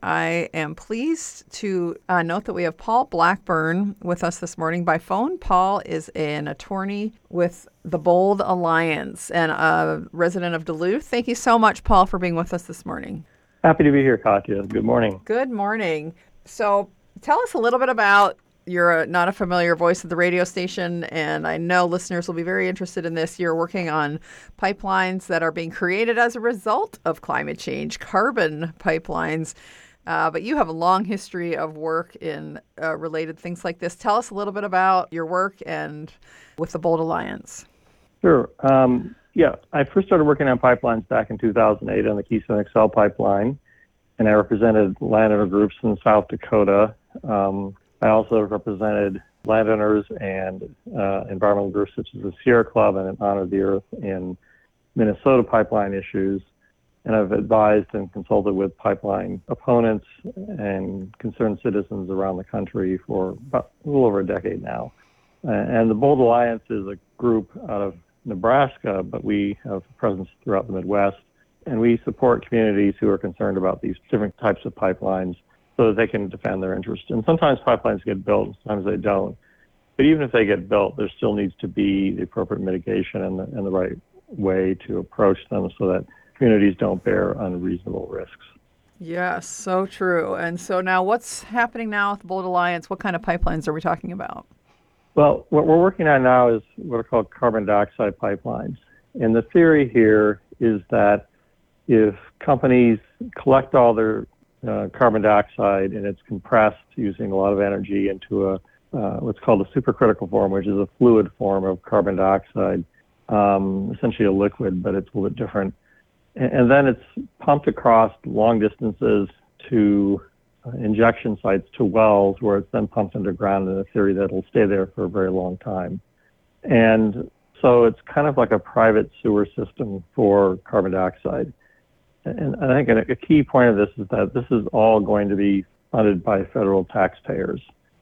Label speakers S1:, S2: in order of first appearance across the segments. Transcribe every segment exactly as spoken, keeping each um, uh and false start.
S1: I am pleased to uh, note that we have Paul Blackburn with us this morning by phone. Paul is an attorney with the Bold Alliance and a resident of Duluth. Thank you so much, Paul, for being with us this morning.
S2: Happy to be here, Katya. Good morning.
S1: Good morning. So tell us a little bit about, you're a, not a familiar voice of the radio station, and I know listeners will be very interested in this. You're working on pipelines that are being created as a result of climate change, carbon pipelines. Uh, but you have a long history of work in uh, related things like this. Tell us a little bit about your work and with the Bold Alliance.
S2: Sure. Um, yeah, I first started working on pipelines back in two thousand eight on the Keystone X L pipeline, and I represented landowner groups in South Dakota. Um, I also represented landowners and uh, environmental groups such as the Sierra Club and Honor the Earth in Minnesota pipeline issues. And I've advised and consulted with pipeline opponents and concerned citizens around the country for about a little over a decade now. And the Bold Alliance is a group out of Nebraska, but we have a presence throughout the Midwest. And we support communities who are concerned about these different types of pipelines so that they can defend their interests. And sometimes pipelines get built, sometimes they don't. But even if they get built, there still needs to be the appropriate mitigation and the, and the right way to approach them so that communities don't bear unreasonable risks.
S1: Yes, so true. And so now what's happening now with the Bold Alliance? What kind of pipelines are we talking about?
S2: Well, what we're working on now is what are called carbon dioxide pipelines. And the theory here is that if companies collect all their uh, carbon dioxide and it's compressed using a lot of energy into a uh, what's called a supercritical form, which is a fluid form of carbon dioxide, um, essentially a liquid, but it's a little bit different. And then it's pumped across long distances to uh, injection sites, to wells, where it's then pumped underground in a theory that it'll stay there for a very long time. And so it's kind of like a private sewer system for carbon dioxide. And I think a key point of this is that this is all going to be funded by federal taxpayers.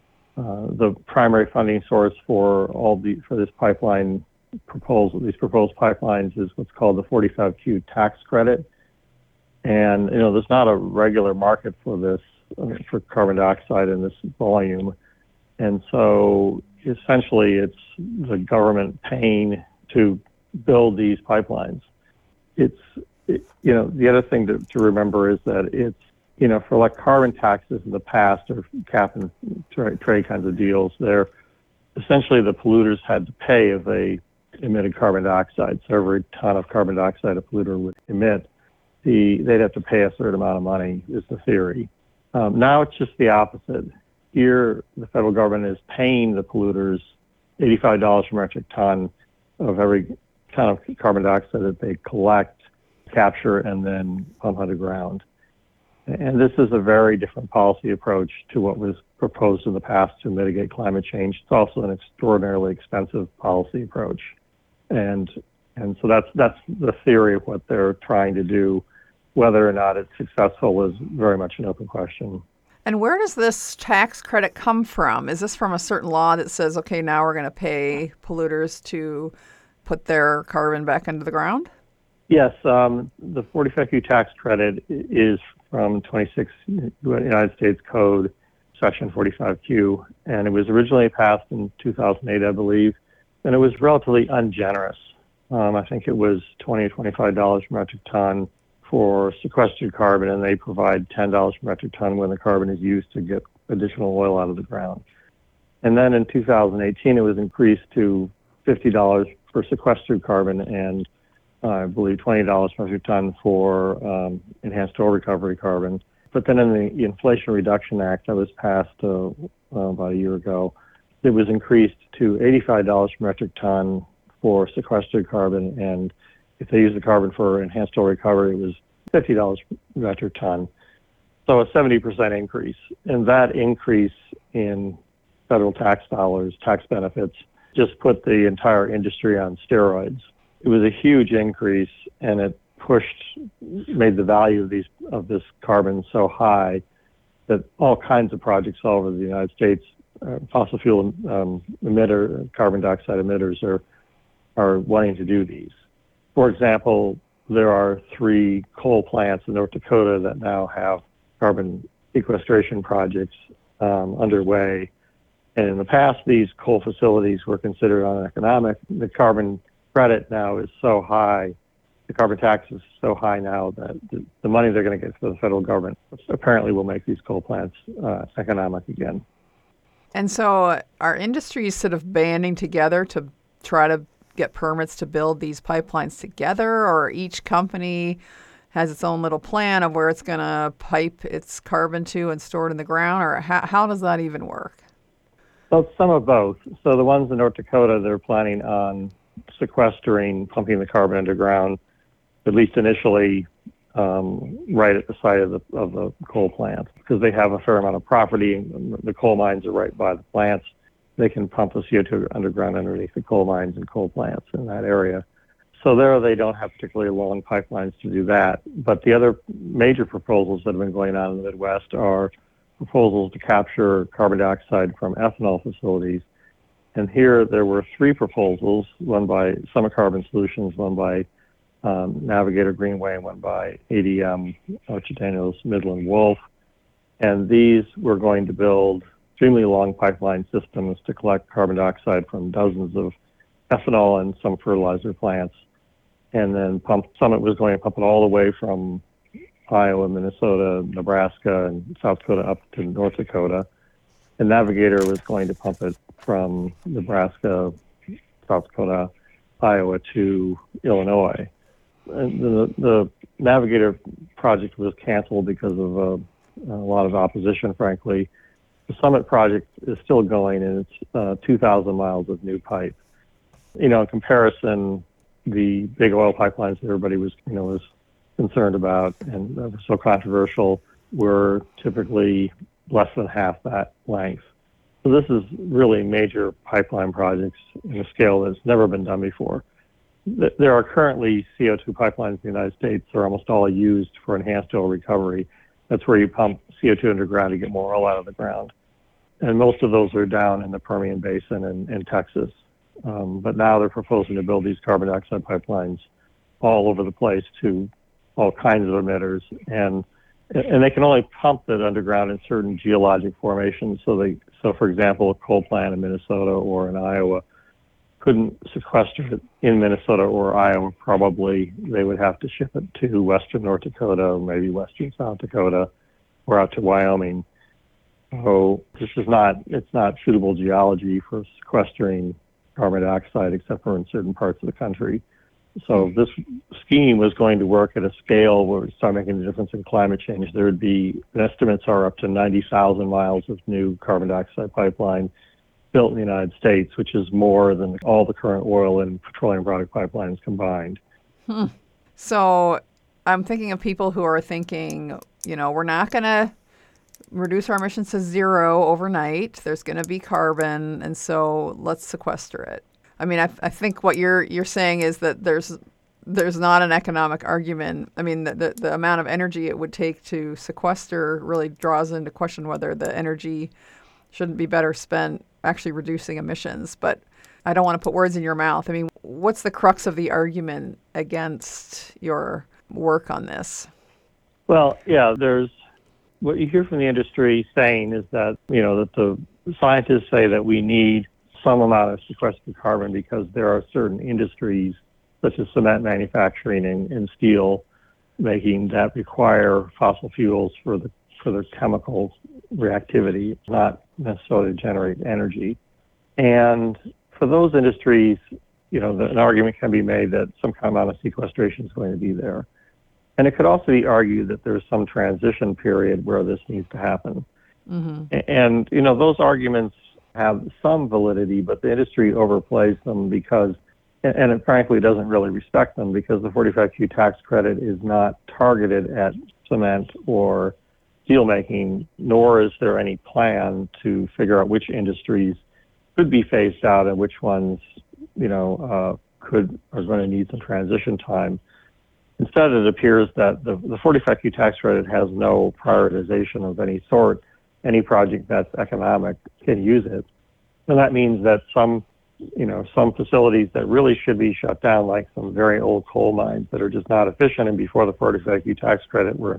S2: Uh, the primary funding source for all the for this pipeline proposal, these proposed pipelines, is what's called the forty-five Q tax credit. And, you know, there's not a regular market for this, uh, for carbon dioxide in this volume. And so essentially it's the government paying to build these pipelines. It's, it, you know, the other thing to, to remember is that it's, you know, for like carbon taxes in the past or cap and tra- trade kinds of deals, they're essentially the polluters had to pay if they emitted carbon dioxide. So every ton of carbon dioxide a polluter would emit, the, they'd have to pay a certain amount of money, is the theory. Um, now it's just the opposite. Here, the federal government is paying the polluters eighty-five dollars per metric ton of every ton of carbon dioxide that they collect, capture, and then pump underground. And this is a very different policy approach to what was proposed in the past to mitigate climate change. It's also an extraordinarily expensive policy approach. And and so that's that's the theory of what they're trying to do. Whether or not it's successful is very much an open question.
S1: And where does this tax credit come from? Is this from a certain law that says, okay, now we're going to pay polluters to put their carbon back into the ground?
S2: Yes, um, the forty-five Q tax credit is from twenty-six United States Code, Section forty-five Q, and it was originally passed in two thousand eight, I believe, and it was relatively ungenerous. Um, I think it was twenty or twenty-five dollars per metric ton for sequestered carbon, and they provide ten dollars per metric ton when the carbon is used to get additional oil out of the ground. And then in two thousand eighteen, it was increased to fifty dollars for sequestered carbon and uh, I believe twenty dollars per metric ton for um, enhanced oil recovery carbon. But then in the Inflation Reduction Act that was passed uh, uh, about a year ago, it was increased to eighty-five dollars per metric ton for sequestered carbon, and if they use the carbon for enhanced oil recovery, it was fifty dollars per metric ton. So a seventy percent increase. And that increase in federal tax dollars, tax benefits, just put the entire industry on steroids. It was a huge increase, and it pushed, made the value of these of this carbon so high that all kinds of projects all over the United States, uh, fossil fuel um, emitter, carbon dioxide emitters, are are wanting to do these. For example, there are three coal plants in North Dakota that now have carbon sequestration projects um, underway. And in the past, these coal facilities were considered uneconomic. The carbon credit now is so high, the carbon tax is so high now that the, the money they're going to get from the federal government apparently will make these coal plants uh, economic again.
S1: And so are industries sort of banding together to try to get permits to build these pipelines together, or each company has its own little plan of where it's going to pipe its carbon to and store it in the ground, or how, how does that even work?
S2: Well, some of both. So the ones in North Dakota, they're planning on sequestering, pumping the carbon underground, at least initially, um, right at the site of the of the coal plant, because they have a fair amount of property. And the coal mines are right by the plants. They can pump the C O two underground underneath the coal mines and coal plants in that area. So there, they don't have particularly long pipelines to do that. But the other major proposals that have been going on in the Midwest are proposals to capture carbon dioxide from ethanol facilities. And here there were three proposals, one by Summit Carbon Solutions, one by um, Navigator Greenway, and one by A D M, Archer Daniels Midland Wolf. And these were going to build extremely long pipeline systems to collect carbon dioxide from dozens of ethanol and some fertilizer plants. And then pump, Summit was going to pump it all the way from Iowa, Minnesota, Nebraska, and South Dakota up to North Dakota. And Navigator was going to pump it from Nebraska, South Dakota, Iowa to Illinois. And the, the Navigator project was canceled because of uh, a lot of opposition, frankly. The Summit project is still going, and it's uh, two thousand miles of new pipe. You know, in comparison, the big oil pipelines that everybody was, you know, was concerned about and that were so controversial were typically less than half that length. So this is really major pipeline projects in a scale that's never been done before. There are currently C O two pipelines in the United States that are almost all used for enhanced oil recovery. That's where you pump C O two underground to get more oil out of the ground. And most of those are down in the Permian Basin and in Texas. Um, but now they're proposing to build these carbon dioxide pipelines all over the place to all kinds of emitters. And and they can only pump it underground in certain geologic formations. So they, so for example, a coal plant in Minnesota or in Iowa couldn't sequester it in Minnesota or Iowa. Probably they would have to ship it to western North Dakota, or maybe western South Dakota, or out to Wyoming. So this is not, it's not suitable geology for sequestering carbon dioxide except for in certain parts of the country. So this scheme was going to work at a scale where it would start making a difference in climate change. There would be, estimates are up to ninety thousand miles of new carbon dioxide pipeline built in the United States, which is more than all the current oil and petroleum product pipelines combined.
S1: Hmm. So I'm thinking of people who are thinking, you know, we're not going to reduce our emissions to zero overnight. There's going to be carbon, and so let's sequester it. I mean, I, I think what you're you're saying is that there's there's not an economic argument. I mean, the, the, the amount of energy it would take to sequester really draws into question whether the energy shouldn't be better spent actually reducing emissions. But I don't want to put words in your mouth. I mean, what's the crux of the argument against your work on this?
S2: Well, yeah, there's what you hear from the industry saying is that, you know, that the scientists say that we need some amount of sequestered carbon because there are certain industries, such as cement manufacturing and, and steel making, that require fossil fuels for the for their chemical reactivity, not necessarily to generate energy. And for those industries, you know, the, an argument can be made that some kind of amount of sequestration is going to be there. And it could also be argued that there's some transition period where this needs to happen. Mm-hmm. And, you know, those arguments have some validity, but the industry overplays them because, and it frankly doesn't really respect them, because the forty-five Q tax credit is not targeted at cement or steel making, nor is there any plan to figure out which industries could be phased out and which ones, you know, uh, could are going to need some transition time. Instead, it appears that the, the forty-five Q tax credit has no prioritization of any sort. Any project that's economic can use it. And that means that some, you know, some facilities that really should be shut down, like some very old coal mines that are just not efficient, and before the forty-five Q tax credit were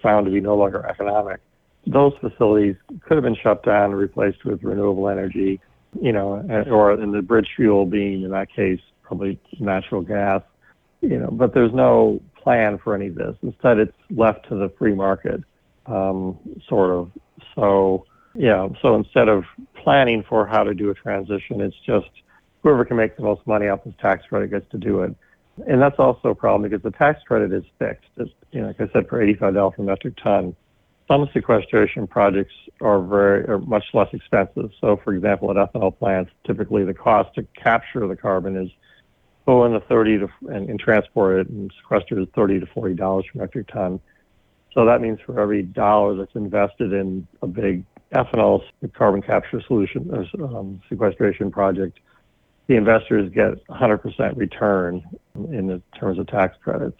S2: found to be no longer economic. Those facilities could have been shut down and replaced with renewable energy, you know, or in the bridge fuel being, in that case, probably natural gas, you know, but there's no plan for any of this. Instead, it's left to the free market, um, sort of. So, yeah, so instead of planning for how to do a transition, it's just whoever can make the most money off this tax credit gets to do it. And that's also a problem because the tax credit is fixed. It's, you know, like I said, for eighty-five dollars per metric ton. Some sequestration projects are very are much less expensive. So, for example, at ethanol plants, typically the cost to capture the carbon is go in the thirty to and, and transport it and sequester is thirty to forty dollars per metric ton. So that means for every dollar that's invested in a big ethanol carbon capture solution or um, sequestration project, the investors get one hundred percent return in the terms of tax credits.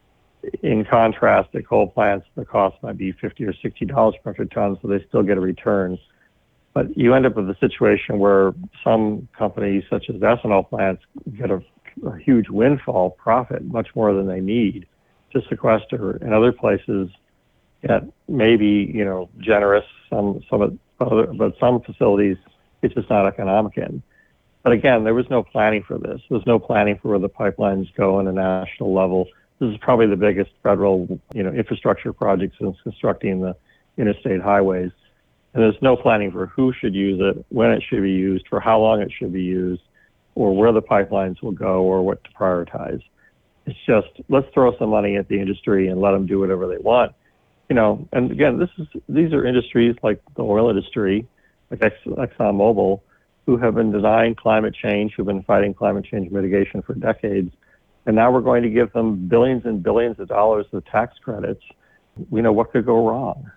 S2: In contrast, at coal plants, the cost might be fifty or sixty dollars per metric ton, so they still get a return. But you end up with a situation where some companies, such as ethanol plants, get a, a huge windfall profit, much more than they need to sequester. And other places get maybe, you know, generous, some, some, other, but some facilities, it's just not economic in. But again, there was no planning for this. There's no planning for where the pipelines go on a national level. This is probably the biggest federal, you know, infrastructure project since constructing the interstate highways. And there's no planning for who should use it, when it should be used, for how long it should be used, or where the pipelines will go, or what to prioritize. It's just, let's throw some money at the industry and let them do whatever they want. You know, and again, this is these are industries like the oil industry, like ExxonMobil, who have been denying climate change, who've been fighting climate change mitigation for decades. And now we're going to give them billions and billions of dollars of tax credits. We know what could go wrong.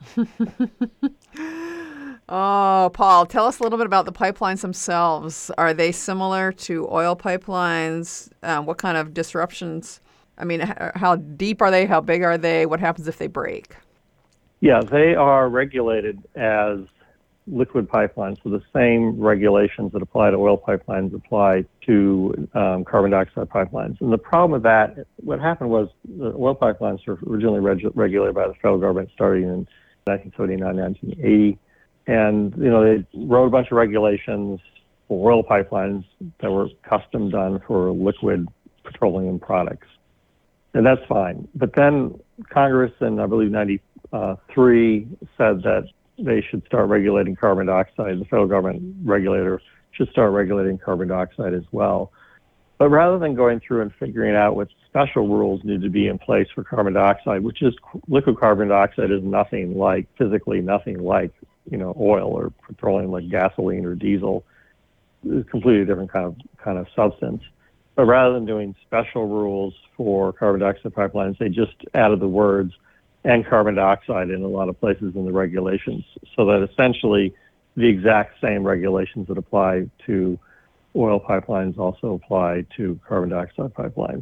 S1: Oh, Paul, tell us a little bit about the pipelines themselves. Are they similar to oil pipelines? Um, what kind of disruptions? I mean, h- how deep are they? How big are they? What happens if they break?
S2: Yeah, they are regulated as liquid pipelines. So the same regulations that apply to oil pipelines apply to um, carbon dioxide pipelines. And the problem with that, what happened was the oil pipelines were originally reg- regulated by the federal government starting in nineteen seventy-nine, nineteen eighty. And, you know, they wrote a bunch of regulations for oil pipelines that were custom done for liquid petroleum products. And that's fine. But then Congress in, I believe, ninety-three said that they should start regulating carbon dioxide. The federal government regulator should start regulating carbon dioxide as well. But rather than going through and figuring out what special rules need to be in place for carbon dioxide, which is liquid carbon dioxide is nothing like, physically nothing like, you know, oil or petroleum like gasoline or diesel. It's a completely different kind of kind of substance. But rather than doing special rules for carbon dioxide pipelines, they just added the words and carbon dioxide in a lot of places in the regulations, so that essentially the exact same regulations that apply to oil pipelines also apply to carbon dioxide pipelines.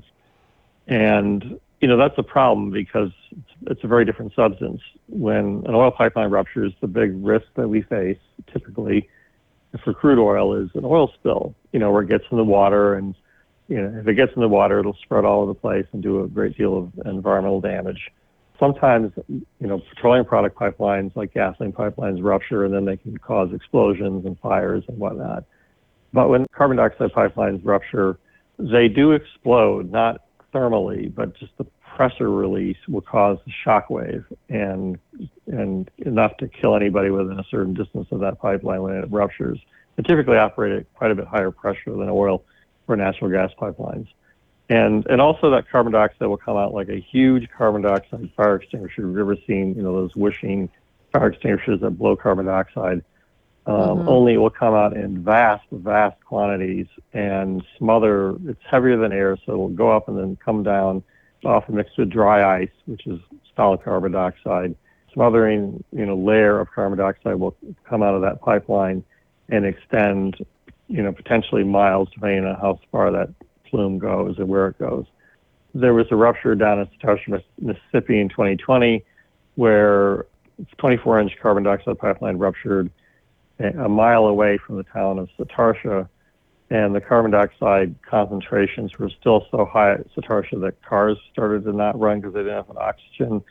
S2: And, you know, that's a problem because it's a very different substance. When an oil pipeline ruptures, the big risk that we face typically for crude oil is an oil spill, you know, where it gets in the water, and, you know, if it gets in the water, it'll spread all over the place and do a great deal of environmental damage. Sometimes, you know, petroleum product pipelines like gasoline pipelines rupture, and then they can cause explosions and fires and whatnot. But when carbon dioxide pipelines rupture, they do explode, not thermally, but just the pressure release will cause a shock wave and and enough to kill anybody within a certain distance of that pipeline when it ruptures. They typically operate at quite a bit higher pressure than oil or natural gas pipelines. And and also that carbon dioxide will come out like a huge carbon dioxide fire extinguisher. You've ever seen, you know, those wishing fire extinguishers that blow carbon dioxide? Um, mm-hmm. Only it will come out in vast, vast quantities and smother. It's heavier than air, so it will go up and then come down, often mixed with dry ice, which is solid carbon dioxide. Smothering, you know, layer of carbon dioxide will come out of that pipeline and extend, you know, potentially miles, depending on how far that plume goes and where it goes. There was a rupture down in Satartia, Mississippi in twenty twenty, where twenty-four inch carbon dioxide pipeline ruptured a mile away from the town of Satartia, and the carbon dioxide concentrations were still so high at Satartia that cars started to not run because they didn't have an oxygen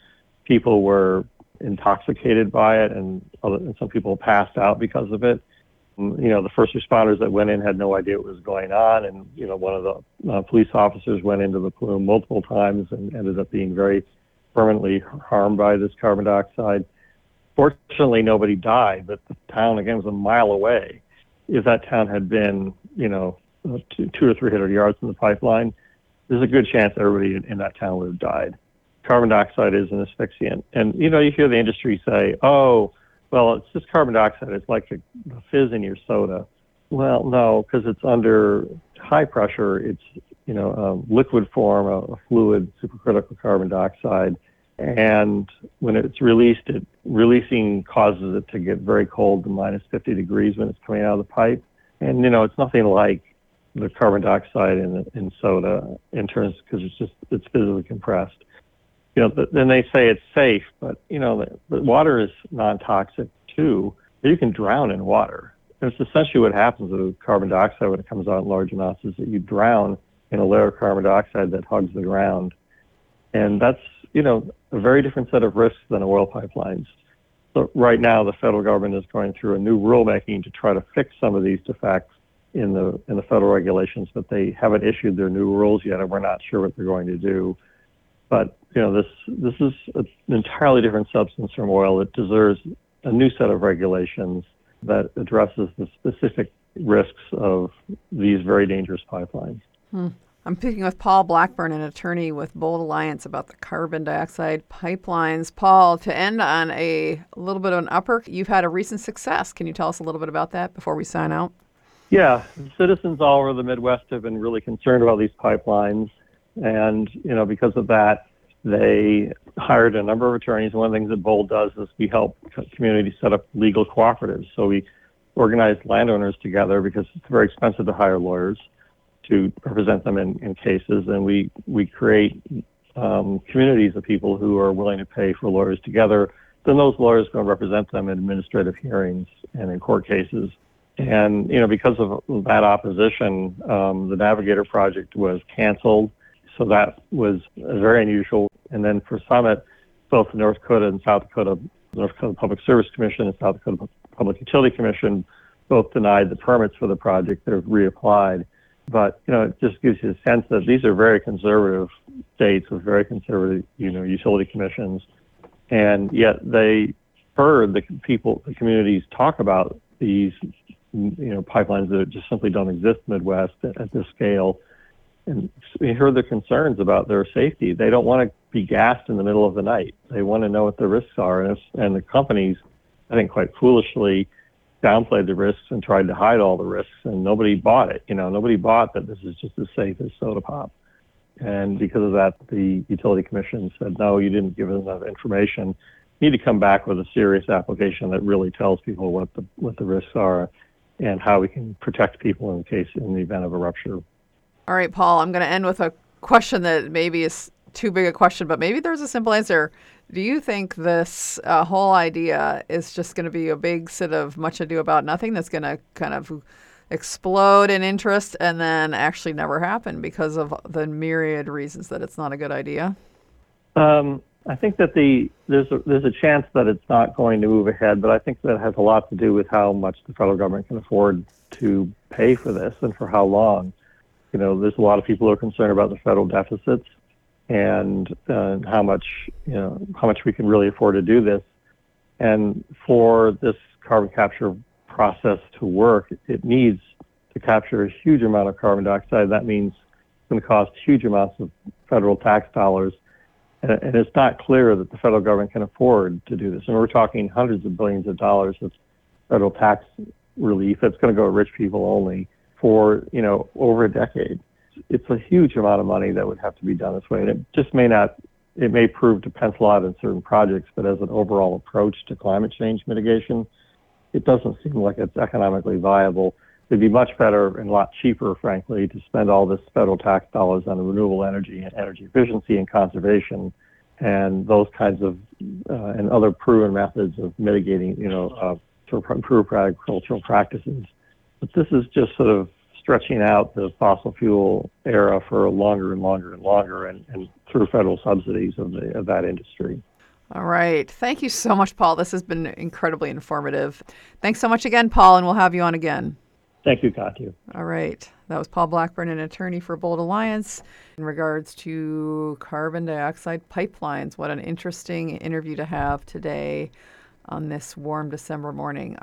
S2: people were intoxicated by it, and, other, and some people passed out because of it. You know, the first responders that went in had no idea what was going on, and, you know, one of the uh, police officers went into the plume multiple times and ended up being very permanently harmed by this carbon dioxide. Fortunately, nobody died, but the town, again, was a mile away. If that town had been, you know, two, two or three hundred yards from the pipeline, there's a good chance everybody in, in that town would have died. Carbon dioxide is an asphyxiant. And, you know, you hear the industry say, oh, well, it's just carbon dioxide. It's like a, a fizz in your soda. Well, no, because it's under high pressure. It's, you know, a liquid form, a, a fluid, supercritical carbon dioxide. And when it's released, it releasing causes it to get very cold to minus fifty degrees when it's coming out of the pipe. And, you know, it's nothing like the carbon dioxide in, in soda in terms, because it's just, it's physically compressed. You know, but then they say it's safe, but, you know, the, the water is non-toxic too. You can drown in water. And it's essentially what happens with carbon dioxide when it comes out in large amounts, is that you drown in a layer of carbon dioxide that hugs the ground. And that's, you know, a very different set of risks than oil pipelines. So right now, the federal government is going through a new rulemaking to try to fix some of these defects in the in the federal regulations, but they haven't issued their new rules yet, and we're not sure what they're going to do. But, you know, this this is an entirely different substance from oil. It deserves a new set of regulations that addresses the specific risks of these very dangerous pipelines.
S1: Hmm. I'm speaking with Paul Blackburn, an attorney with Bold Alliance, about the carbon dioxide pipelines. Paul, to end on a little bit of an upper, you've had a recent success. Can you tell us a little bit about that before we sign out?
S2: Yeah, citizens all over the Midwest have been really concerned about these pipelines. And, you know, because of that, they hired a number of attorneys. One of the things that Bold does is we help communities set up legal cooperatives. So we organize landowners together, because it's very expensive to hire lawyers to represent them in, in cases. And we, we create um, communities of people who are willing to pay for lawyers together. Then those lawyers go and represent them in administrative hearings and in court cases. And, you know, because of that opposition, um, the Navigator project was canceled. So that was very unusual. And then for Summit, both the North Dakota and South Dakota, North Dakota Public Service Commission and South Dakota Public Utility Commission both denied the permits for the project. They've reapplied. But, you know, it just gives you a sense that these are very conservative states with very conservative, you know, utility commissions. And yet they heard the people, the communities talk about these, you know, pipelines that just simply don't exist in the Midwest at, at this scale. And we heard their concerns about their safety. They don't want to be gassed in the middle of the night. They want to know what the risks are. And, it's, and the companies, I think quite foolishly, downplayed the risks and tried to hide all the risks, and nobody bought it. You know, nobody bought that this is just as safe as soda pop. And because of that, the utility commission said, no, you didn't give us enough information. You need to come back with a serious application that really tells people what the what the risks are and how we can protect people in case in the event of a rupture.
S1: All right, Paul, I'm going to end with a question that maybe is too big a question, but maybe there's a simple answer. Do you think this uh, whole idea is just going to be a big sort of much ado about nothing that's going to kind of explode in interest and then actually never happen because of the myriad reasons that it's not a good idea?
S2: Um, I think that the there's a, there's a chance that it's not going to move ahead, but I think that has a lot to do with how much the federal government can afford to pay for this and for how long. You know, there's a lot of people who are concerned about the federal deficits and uh, how much, you know, how much we can really afford to do this. And for this carbon capture process to work, it needs to capture a huge amount of carbon dioxide. That means it's going to cost huge amounts of federal tax dollars. And, and it's not clear that the federal government can afford to do this. And we're talking hundreds of billions of dollars of federal tax relief that's going to go to rich people only for, you know, over a decade. It's a huge amount of money that would have to be done this way. And it just may not, it may prove to pencil out in certain projects, but as an overall approach to climate change mitigation, it doesn't seem like it's economically viable. It'd be much better and a lot cheaper, frankly, to spend all this federal tax dollars on renewable energy and energy efficiency and conservation and those kinds of, uh, and other proven methods of mitigating, you know, uh, to improve agricultural practices. But this is just sort of stretching out the fossil fuel era for longer and longer and longer, and, and through federal subsidies of, the, of that industry.
S1: All right. Thank you so much, Paul. This has been incredibly informative. Thanks so much again, Paul, and we'll have you on again.
S2: Thank you, Katya.
S1: All right. That was Paul Blackburn, an attorney for Bold Alliance, in regards to carbon dioxide pipelines. What an interesting interview to have today on this warm December morning.